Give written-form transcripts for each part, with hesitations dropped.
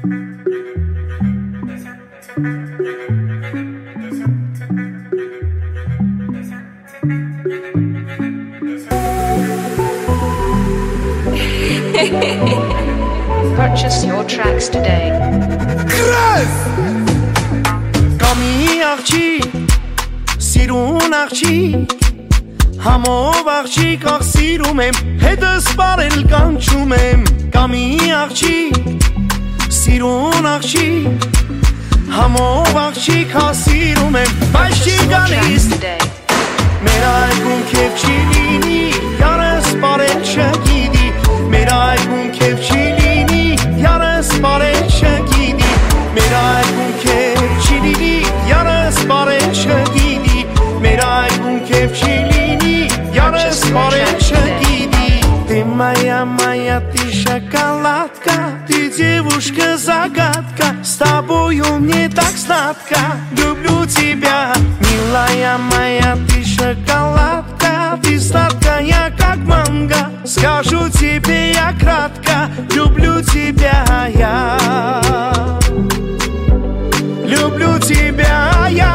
Purchase your tracks today. Կամի աղջիկ, սիրուն աղջիկ, համով աղջիկ աղ սիրում եմ, հետս բարել կանչում եմ։ Կամի աղջիկ, սիրուն աղջիկ, համով աղջիկ հա սիրում եմ, բայց չի գալիս մեր այգում քեվ չի լինի, յարս բարել չգիտի, մեր այգում քեվ չի լինի, յարս բարել չգիտի, մեր այգում քեվ չի լինի, յարս բարել չգիտի, մեր այգում քեվ չի լինի, յարս բարել չգիտի։ Ты моя, ты шоколадка, ты девушка загадка, с тобою мне так сладко, люблю тебя, милая моя, ты шоколадка, ты сладкая как манго, скажу тебе я кратко, люблю тебя я, люблю тебя я.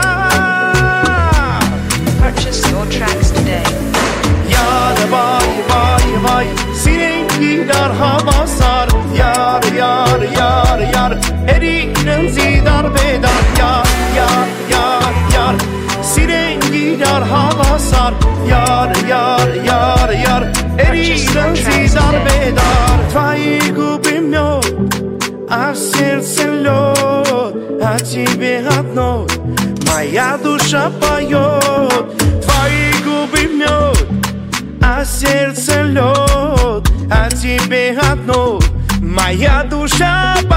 Purchase your tracks today. Yar vay vay vay, sirengi dar havasar, yar yar yar yar, erinin zidar bedar, yar yar yar yar, sirengi dar havasar, yar yar yar yar, erinin zidar bedar. Твои губы мед, а сердце лед, а тебе одной моя душа поет. Твои губы мед, а сердце лед, а тебе одной моя душа поет.